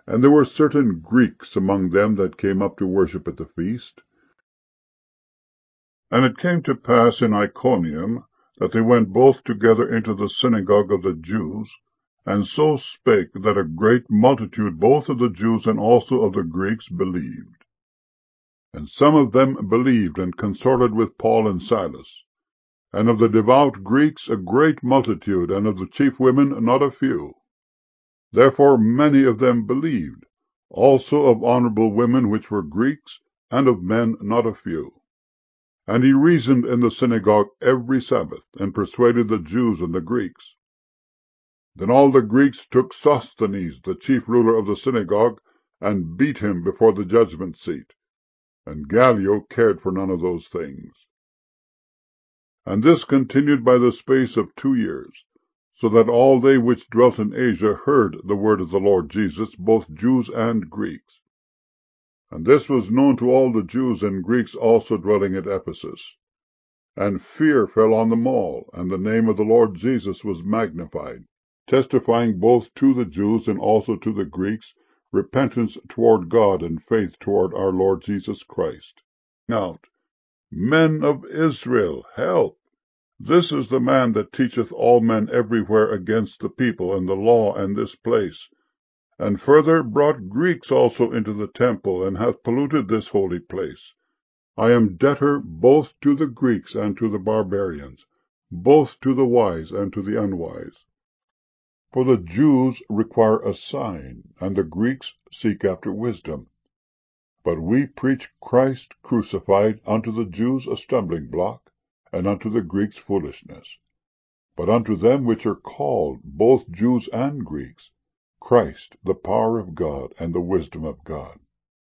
And there were certain Greeks among them that came up to worship at the feast. And it came to pass in Iconium that they went both together into the synagogue of the Jews, and so spake that a great multitude both of the Jews and also of the Greeks believed. And some of them believed and consorted with Paul and Silas, and of the devout Greeks a great multitude, and of the chief women not a few. Therefore many of them believed, also of honorable women which were Greeks, and of men not a few. And he reasoned in the synagogue every Sabbath, and persuaded the Jews and the Greeks. Then all the Greeks took Sosthenes, the chief ruler of the synagogue, and beat him before the judgment seat. And Gallio cared for none of those things. And this continued by the space of 2 years, so that all they which dwelt in Asia heard the word of the Lord Jesus, both Jews and Greeks. And this was known to all the Jews and Greeks also dwelling at Ephesus. And fear fell on them all, and the name of the Lord Jesus was magnified, testifying both to the Jews and also to the Greeks repentance toward God and faith toward our Lord Jesus Christ. Out, men of Israel, help! This is the man that teacheth all men everywhere against the people and the law and this place, and further brought Greeks also into the temple, and hath polluted this holy place. I am debtor both to the Greeks and to the barbarians, both to the wise and to the unwise. For the Jews require a sign, and the Greeks seek after wisdom. But we preach Christ crucified, unto the Jews a stumbling block, and unto the Greeks foolishness. But unto them which are called, both Jews and Greeks, Christ the power of God and the wisdom of God.